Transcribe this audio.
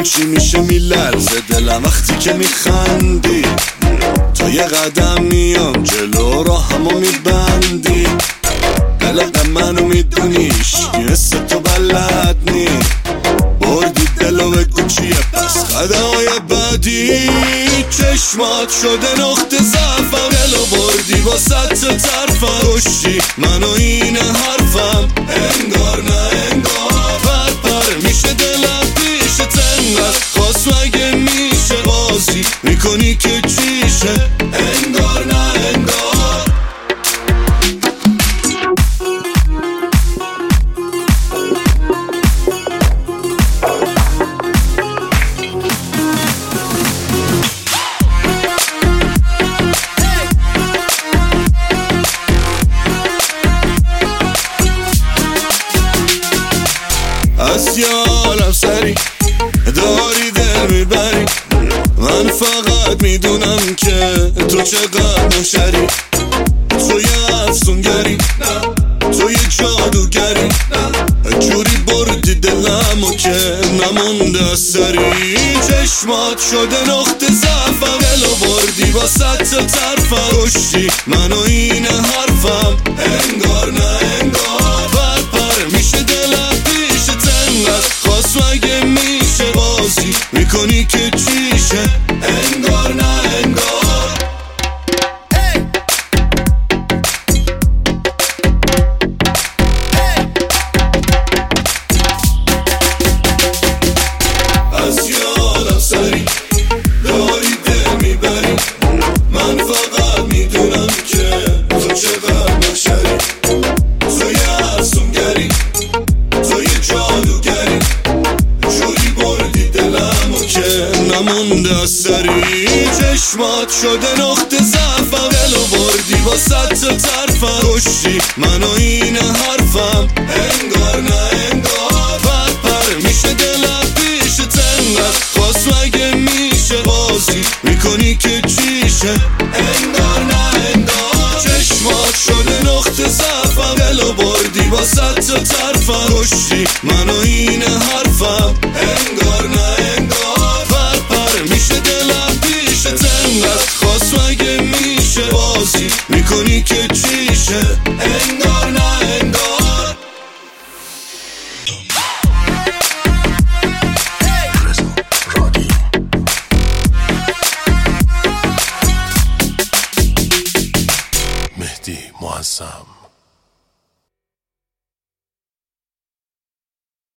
ببین چی میشه میلرزه دلم وقتی که میخندی. تا یه قدم میام جلو راهمو میبندی. قلق منو میدونیش مثل تو بلد نی. بردی دلو بگو چیه پس قدمای بعدی. چشمات شده نقطه ضعفم. دلو بردی با ست طرفم. کشتی منو این حرفم. انگار نه انگار پر میشه دلم پیش تنگت. خواست مگه میشه بازی میکنی که چیشه. انگار نه انگار. از یالم سری داری دل میبری. من فقط میدونم که تو چقدر مشری. تو یه افسونگری تو یه جادوگری. جوری بردی دلمو که نمونده سری. چشمات شده نقطه ضعفم. دلو بردی با ست طرفم. کشتی منو این حرفم. انگار نه انگار پر میشه دلم پیش تنگت. خواست مگه میشه بازی میکنی که چیشه. انگار نه انگار. از یادم سری داری دل میبری. من فقط میدونم که تو چقدر مشری. تو یه افسونگری تو یه جادوگری. جوری بردی دلمو که نمونده سری. چشمات شده نقطه ضعفم. دلو بردی با ست طرفم. کشتی منو این حرفم. انگار نه انگار پر میشه دلم پیش تنگت. خواست مگه میشه بازی میکنی که چیشه. انگار نه انگار. چشمات شده نقطه ضعفم. دلو بردی با ست طرفم. کشتی منو این حرفم. انگار نه انگار پر میشه دلم پیش تنگت. خواست مگه میشه بازی میکنی که چیشه. انگار نه انگار. مهدی معظم.